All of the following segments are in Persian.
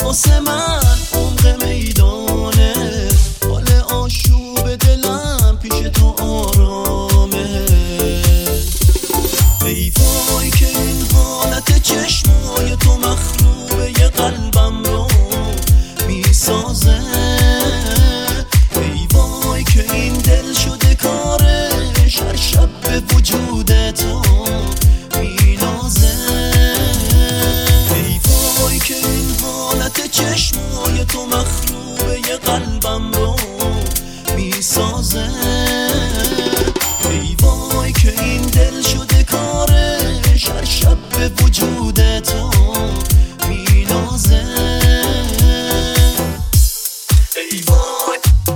واسه من عمق میدانه، حال آشوب دلم پیش تو آرامه. ای وای که این حالت چشمای تو مخروبه ی قلبم رو میسازه. ای وای که این دل شده کارش هر شب به وجود تو مینازه. ای وای که این حالت چشمای تو مخروبه ی قلبم رو میسازه. ای وای که این دل شده کارش هر شب به وجود تو مینازه. ای وای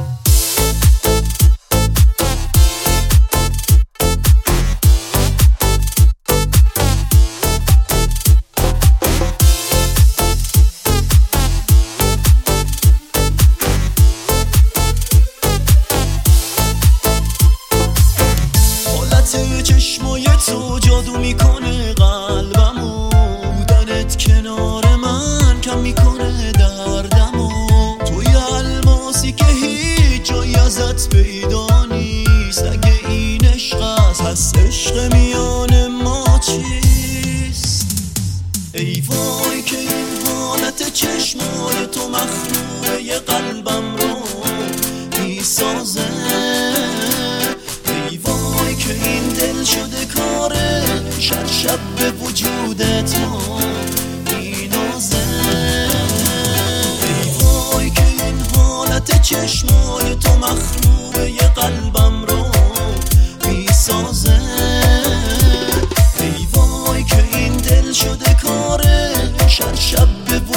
چشمای تو جادو میکنه قلبمو، بودنت کنار من کم میکنه دردمو. توی الماسی که هیچ جایی ازت پیدا نیست، اگه این عشق هست عشق میان ما چیست؟ ای وای که این حالت چشمای تو مخروبه ی قلبم رو میسازه. که این دل شده کارش هر شب به وجود تو مینازه. ای وای که این حالت چشمای تو مخروبه ی قلبم رو میسازه. ای وای که این دل شده کارش هر شب به